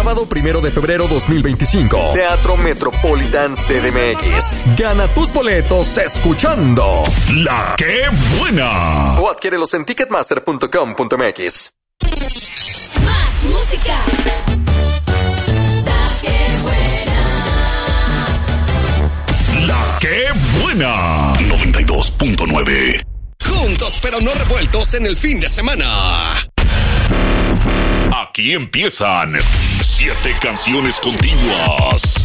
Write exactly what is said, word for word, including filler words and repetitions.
Sábado primero de febrero dos mil veinticinco. Teatro Metropolitan C D M X. Gana tus boletos escuchando La Que Buena. O adquiérelos en ticketmaster punto com punto m x. Más música. La Que Buena. La Que Buena. noventa y dos punto nueve. Juntos pero no revueltos en el fin de semana. Aquí empiezan siete canciones continuas.